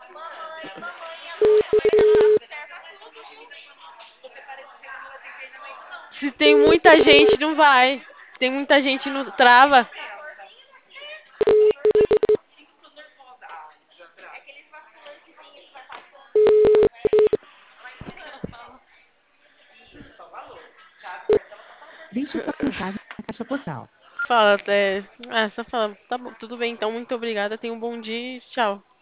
Se tem muita gente, não vai. Se tem muita gente, não trava. Deixe sua mensagem na caixa postal. Fala, só fala. Tá bom, tudo bem, então, muito obrigada. Tenha um bom dia e tchau.